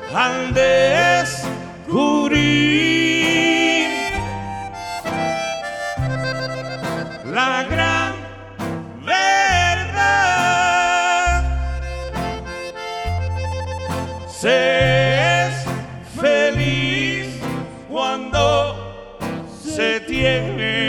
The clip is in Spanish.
al descubrir la gran verdad. Se es feliz cuando se tiene